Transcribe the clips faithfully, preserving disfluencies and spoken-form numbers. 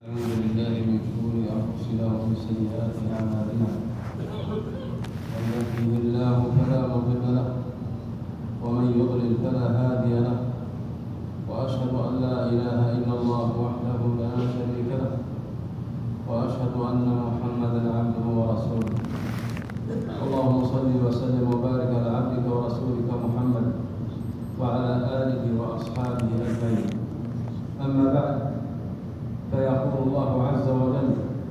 أعوذ بالله من شرور أنفسنا ومن سيئات أعمالنا من يهده الله فلا مضل له ومن يضلل فلا هادي له وأشهد أن لا إله إلا الله وحده لا شريك له وأشهد أن محمدا عبده ورسوله اللهم صل وسلم وبارك على عبدك ورسولك محمد وعلى آله وأصحابه أجمعين. أما بعد، فيقول الله عز وجل: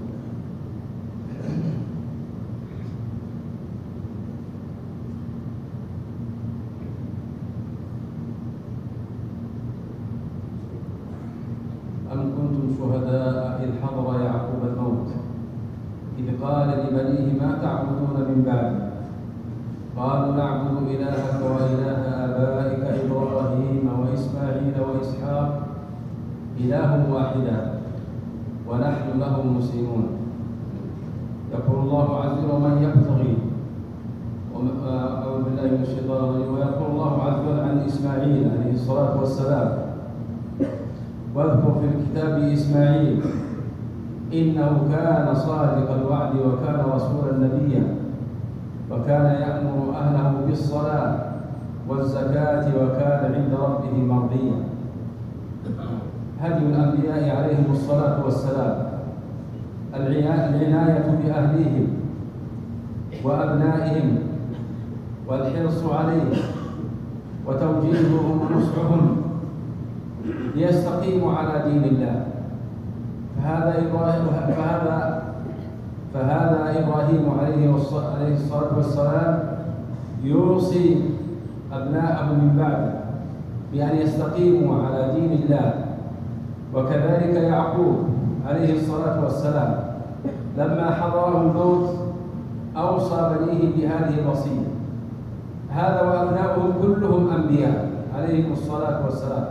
أم كنتم شهداء إذ حضر يعقوب الموت إذ قال لبنيه ما تعبدون من بعدي قالوا نعبد إلهك وإله آبائك إبراهيم وإسماعيل وإسحاق إله واحدا ونحن له مسلمون. يقول الله عز وجل: ومن يبتغي أعوذ بالله من الشيطان الرجيم. ويقول الله عز وجل عن إسماعيل عليه الصلاة والسلام: واذكر في الكتاب إسماعيل إنه كان صادق الوعد وكان رسولا نبيا وكان يأمر أهله بالصلاة والزكاة وكان عند ربه مرضيا. هدي الأنبياء عليهم الصلاة والسلام العناية بأهليهم وأبنائهم والحرص عليهم وتوجيههم ونصحهم ليستقيموا على دين الله. فهذا إبراهيم فهذا فهذا إبراهيم عليه الصلاة والسلام يوصي أبناءه من بعده بأن يستقيموا على دين الله. وكذلك يعقوب عليه الصلاة والسلام لما حضره الموت أوصى بنيه بهذه الوصية. هذا وأبناؤه كلهم أنبياء عليهم الصلاة والسلام.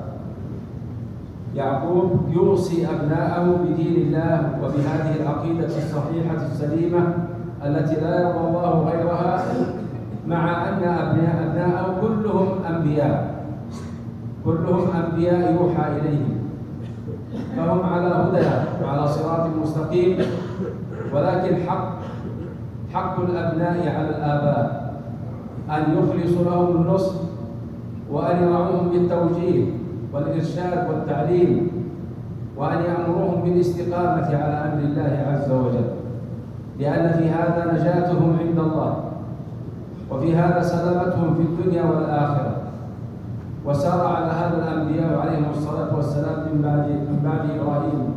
يعقوب يوصي أبناءه بدين الله وبهذه العقيدة الصحيحة السليمة التي لا يرضى الله غيرها، مع أن أبناء أبناءه كلهم أنبياء كلهم أنبياء يوحى إليهم، فهم على هدى وعلى صراط مستقيم. ولكن حق حق الأبناء على الآباء أن يخلصوا لهم النصح وأن يرعوهم بالتوجيه والإرشاد والتعليم، وأن يأمروهم بالاستقامة على أمر الله عز وجل، لأن في هذا نجاتهم عند الله، وفي هذا سلامتهم في الدنيا والآخرة. وسار على هذا الأنبياء عليهم الصلاة والسلام من بعد من بعد إبراهيم.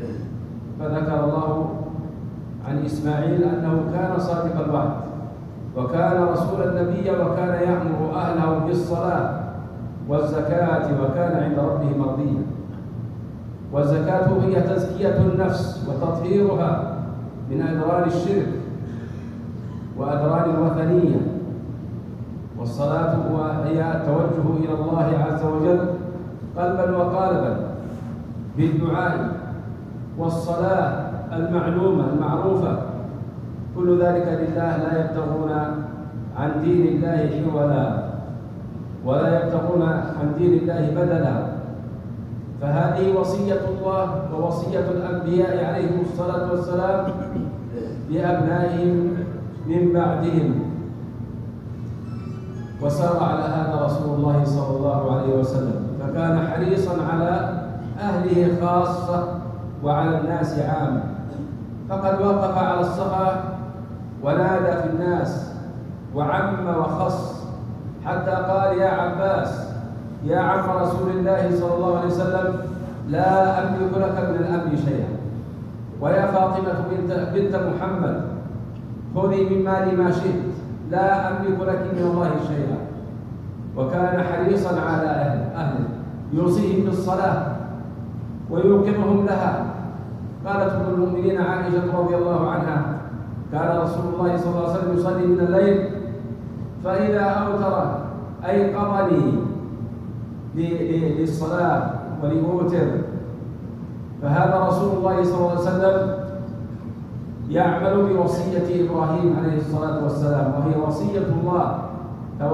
فذكر الله عن إسماعيل أنه كان صادق الوعد وكان رسولا نبيا وكان يأمر أهله بالصلاة والزكاة وكان عند ربه مرضيا. والزكاة هي تزكية النفس وتطهيرها من أدران الشرك وأدران الوثنية، والصلاة هي التوجه إلى الله عز وجل قلبا وقالبا بالدعاء والصلاة المعلومة المعروفة، كل ذلك لله، لا يبتغون عن دين الله حولا ولا يبتغون عن دين الله بدلا. فهذه وصية الله ووصية الأنبياء عليهم الصلاة والسلام لأبنائهم من بعدهم. وسار على هذا رسول الله صلى الله عليه وسلم، فكان حريصا على أهله خاصة وعلى الناس عامة. فقد وقف على الصفا ونادى في الناس وعم وخص، حتى قال: يا عباس يا عم رسول الله صلى الله عليه وسلم، لا أملك لك من الأمر شيئا، ويا فاطمة بنت, بنت محمد خذي من مالي ما شئت، لا أملك لك من الله شيئا. وكان حريصا على أهله, أهله يوصيهم بالصلاة ويوقظهم لها. قالت أم المؤمنين عائشة رضي الله عنها: كان رسول الله صلى الله عليه وسلم يصلي من الليل فإذا أوتر أيقظني للصلاة ولأوتر. فهذا رسول الله صلى الله عليه وسلم يعمل بوصية إبراهيم عليه الصلاة والسلام، وهي وصية الله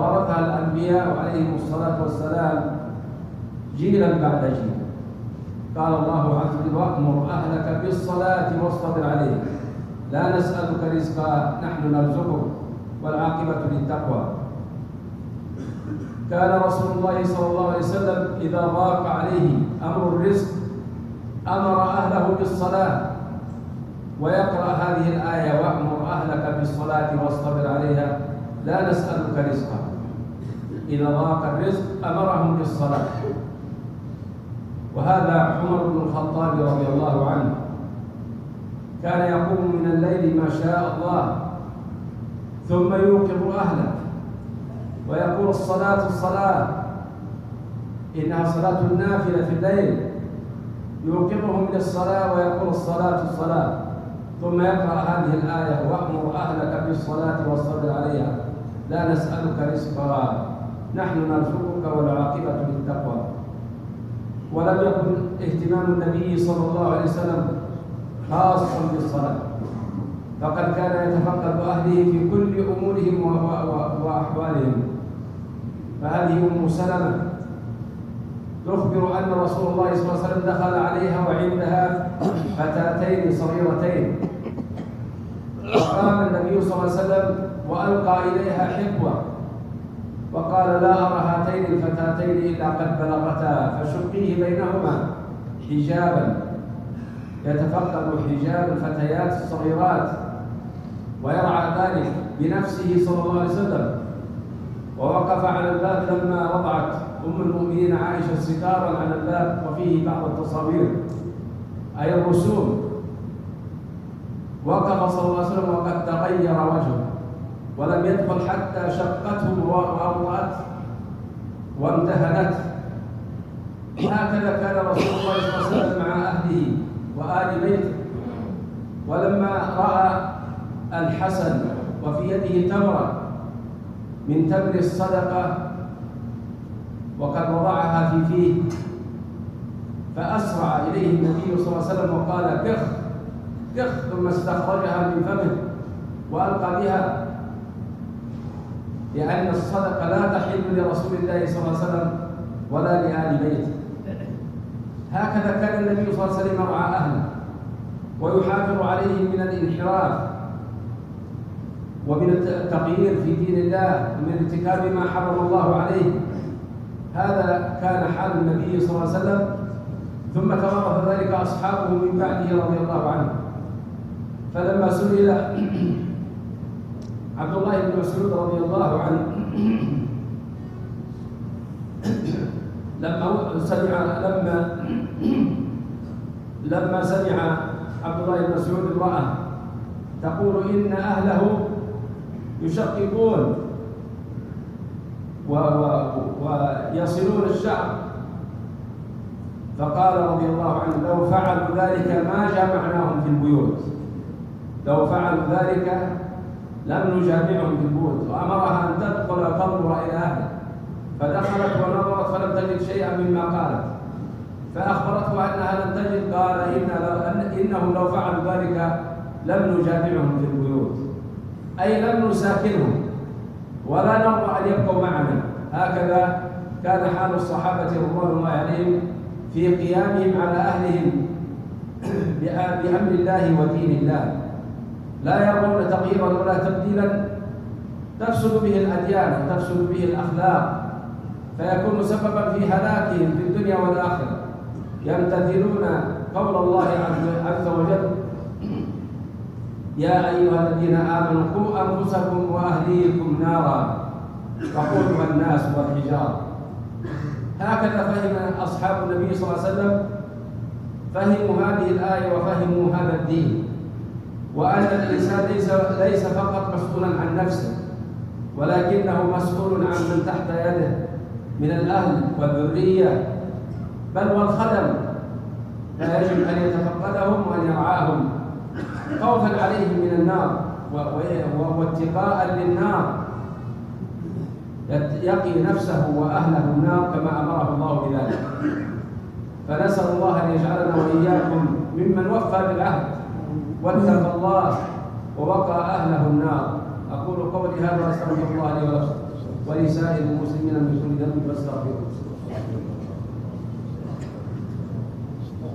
توارثها الأنبياء عليهم الصلاة والسلام جيلا بعد جيل. قال الله عز وجل: وأمر أهلك بالصلاة واصطبر عليها لا نسألك رزقا نحن نرزقك والعاقبة للتقوى. كان رسول الله صلى الله عليه وسلم إذا ضاق عليه أمر الرزق أمر أهله بالصلاة ويقرأ هذه الآية: وأمر أهلك بالصلاة واصطبر عليها لا نسألك رزقا. إذا ضاق الرزق أمرهم بالصلاة. وهذا عمر بن الخطاب رضي الله عنه كان يقوم من الليل ما شاء الله ثم يوقظ أهله ويقول: الصلاة الصلاة، إنها صلاة النافلة في الليل. يوقظهم للصلاة ويقول: الصلاة الصلاة، ثم يقرأ هذه الآية: وأمر أهلك بالصلاة واصطبر عليها لا نسألك رزقا نحن نرزقك والعاقبة للتقوى. ولم يكن اهتمام النبي صلى الله عليه وسلم خاصا بالصلاة، فقد كان يتفقد أهله في كل أمورهم وأحوالهم. فهذه أم سلمة تخبر أن رسول الله صلى الله عليه وسلم دخل عليها وعندها فتاتين صغيرتين، فقام النبي صلى الله عليه وسلم وألقى إليها حقوة وقال: لا أرى هاتين الفتاتين إلا قد بلغتا فشقيه بينهما حجابا. يتفقد حجاب الفتيات الصغيرات ويرعى ذلك بنفسه صلى الله عليه وسلم. ووقف على الباب لما وضعت أم المؤمنين عائشة ستارا على الباب وفيه بعض التصاوير أي الرسوم. وقف صلى الله عليه وسلم وقد تغير وجهه ولم يدخل حتى شقته وأوطأته وامتهنته. هكذا كان رسول الله صلى الله عليه وسلم مع أهله وآل بيته. ولما رأى الحسن وفي يده تمرة من تمر الصدقة وقد وضعها في فيه، فأسرع إليه النبي صلى الله عليه وسلم وقال: كخ كخ، ثم استخرجها من فمه وألقى بها، لأن الصدقة لا تحل لرسول الله صلى الله عليه وسلم ولا لآل بيته. هكذا كان النبي صلى الله عليه وسلم يرعى أهله ويحافظ عليهم من الانحراف ومن التغيير في دين الله ومن ارتكاب ما حرم الله عليه. هذا كان حال النبي صلى الله عليه وسلم، ثم توارث ذلك أصحابه من بعده رضي الله عنه. فلما سئل عبد الله بن مسعود رضي الله عنه لما سمع لما لما سمع عبد الله بن مسعود امرأة تقول إن أهله يشققون ويصلون الشعر، فقال رضي الله عنه: لو فعلوا ذلك ما جامعناهم في البيوت، لو فعلوا ذلك لم نجامعهم في البيوت. وأمرها أن تدخل تنظر إلى أهله، فدخلت ونظرت فلم تجد شيئا مما قالت، فأخبرته أنها لم تجد. قال: إن إنهم لو فعلوا ذلك لم نجامعهم في البيوت، أي لم نساكنهم ولا نرضى أن يبقوا معنا. هكذا كان حال الصحابة رضوان الله عليهم في قيامهم على أهلهم بأمر الله ودين الله، لا يرون تغييرا ولا تبديلا تفسد به الأديان وتفسد به الأخلاق، فيكون سببا في هلاكهم في الدنيا والآخرة. يمتثلون قول الله عز وجل: يا أيها الذين آمنوا قوا أنفسكم وأهليكم نارا وقودها الناس والحجارة. هكذا فهم أصحاب النبي صلى الله عليه وسلم، فهموا هذه الآية وفهموا هذا الدين، وأن الإنسان ليس ليس فقط مسؤولا عن نفسه، ولكنه مسؤول عن من تحت يده من الأهل والذرية بل والخدم، فيجب أن يتفقدهم وأن يرعاهم خوفا عليهم من النار واتقاء للنار، يقي نفسه وأهله النار كما أمره الله بذلك. فنسأل الله أن يجعلنا وإياكم ممن وفى بالعهد واتقى الله ووقى أهله النار. أقول قولي هذا وأستغفر الله لي ولكم ولسائر المسلمين من كل ذنب فاستغفروه.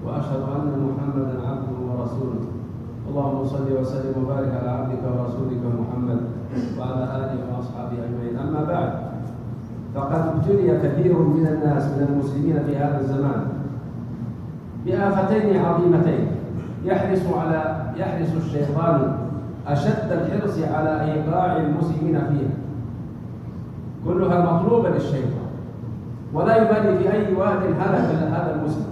وأشهد أن محمدا عبده ورسوله. اللهم صل وسلم وبارك على عبدك ورسولك محمد وعلى آله وأصحابه أجمعين. أما بعد، فقد ابتلي كثير من الناس من المسلمين في هذا الزمان بآفتين عظيمتين يحرص على يحرص الشيطان أشد الحرص على إيقاع المسلمين فيها، كلها مطلوبة للشيطان ولا يبالي في أي واد هلك هذا المسلم.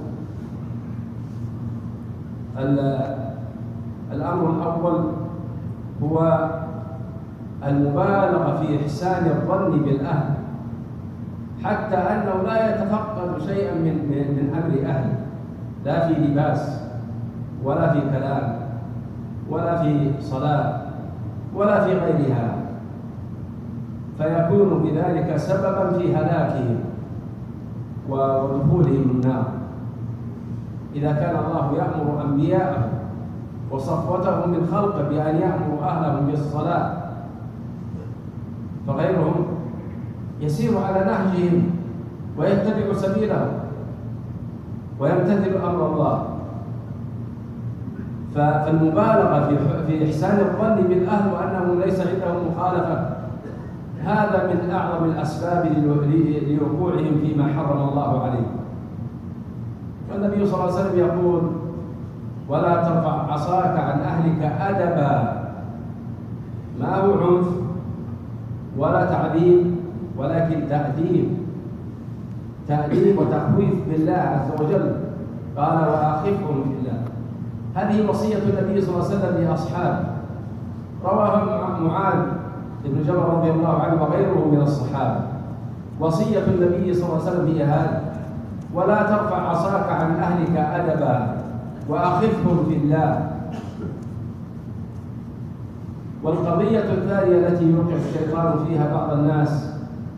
الأمر الأول هو المبالغة في إحسان الظن بالأهل، حتى أنه لا يتفقد شيئا من من أمر أهله، لا في لباس ولا في كلام ولا في صلاة ولا في غيرها، فيكون بذلك سببا في هلاكهم ودخولهم النار. إذا كان الله يأمر أنبياءه وصفوته من خلقه بأن يأمر أهلهم بالصلاة، فغيرهم يسير على نهجهم ويتبع سبيلهم ويمتثل أمر الله. فالمبالغة في إحسان الظن بالأهل وأنهم ليس عندهم مخالفة، هذا من أعظم الأسباب لوقوعهم فيما حرم الله عليه. والنبي صلى الله عليه وسلم يقول: ولا ترفع عصاك عن أهلك أدبا، ما هو عنف ولا تعذيب، ولكن تأديب تأديب وتخويف بالله عز وجل. قال: وأخفهم في الله. هذه وصية النبي صلى الله عليه وسلم لأصحابه، رواها معاذ بن جبل رضي الله عنه وغيره من الصحابة. وصية النبي صلى الله عليه وسلم هي هذه: ولا ترفع عصاك عن أهلك أدبا وأخفهم في الله. والقضية الثانية التي يوقع الشيطان فيها بعض الناس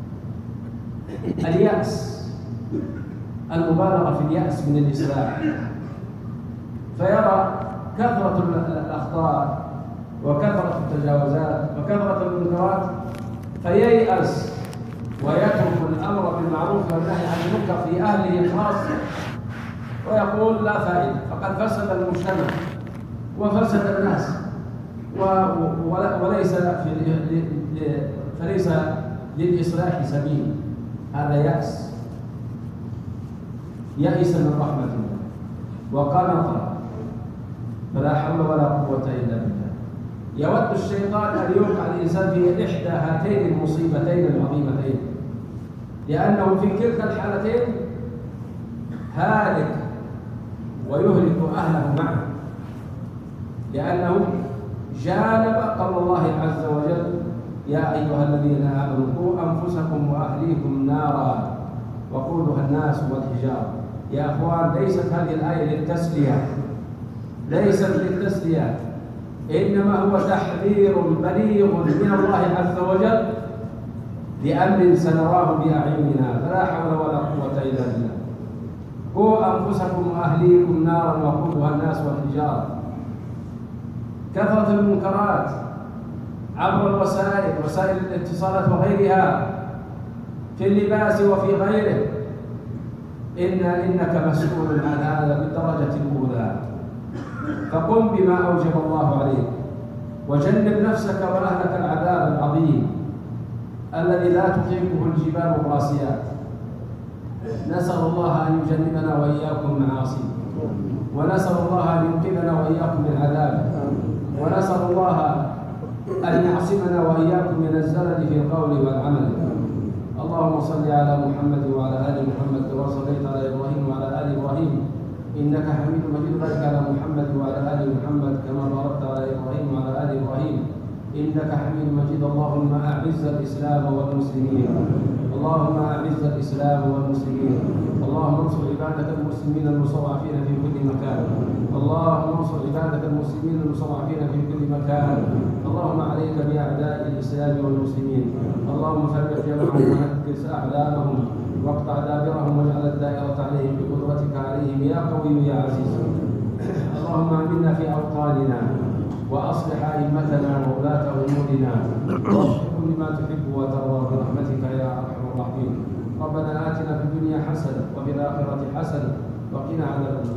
اليأس، المبالغة في اليأس من الإصلاح، فيرى كثرة الأخطاء وكثرة التجاوزات وكثرة المنكرات فييأس ويترك الأمر بالمعروف والنهي عن المنكر في أهله خاصة، ويقول: لا فائدة، فقد فسد المجتمع وفسد الناس وليس في فليس للإصلاح سبيل. هذا يأس، يئس من رحمة الله وقنط، فلا حول ولا قوة إلا بالله. يود الشيطان أن يوقع الإنسان في إحدى هاتين المصيبتين العظيمتين، لأنه في كلتا الحالتين هالك ويهلك أهله معه، لأنه جانب قول الله عز وجل: يا أيها الذين آمنوا قوا أنفسكم وأهليكم نارا وقودها الناس والحجارة. يا أخوان، ليست هذه الآية للتسلية، ليست للتسلية، إنما هو تحذير بليغ من الله عز وجل لأمر سنراه بأعيننا، فلا حول ولا قوة إلا بالله. قوا أنفسكم وأهليكم نارا وقودها الناس والحجارة. كثرة المنكرات عبر الوسائل، وسائل الاتصالات وغيرها، في اللباس وفي غيره، إن إنك مسؤول عن هذا بالدرجة الأولى. فقم بما أوجب الله عليك، وجنب نفسك وأهلك العذاب العظيم الذي لا تطيقه الجبال الراسيات. نسأل الله أن يجنبنا وإياكم معاصيه، ونسأل الله أن ينقذنا وإياكم من عذابه، ونسأل الله أن يعصمنا وإياكم من الزلل في القول والعمل. اللهم صل على محمد وعلى آل محمد كما صليت على إبراهيم وعلى آل إبراهيم إنك حميد مجيد. بارك على محمد وعلى آل محمد كما باركت على إبراهيم وعلى آل إبراهيم إنك حميد مجيد. اللهم أعز الإسلام والمسلمين، اللهم أعز الإسلام والمسلمين، اللهم انصر عبادك المسلمين المستضعفين في كل مكان، اللهم انصر عبادك المسلمين المستضعفين في كل مكان. اللهم عليك بأعداء الإسلام والمسلمين، اللهم فرق جمعهم ونكس أعداءهم واقطع دابرهم واجعل الدائرة عليهم بقدرتك عليهم يا قوي يا عزيز. اللهم آمنا في أوطاننا وأصلح أئمتنا وولاة أمورنا ووفقهم لما تحب وترضى برحمتك يا أرحم الراحمين. ربنا آتنا في الدنيا حسنة وفي الآخرة حسنة وقنا عذاب النار.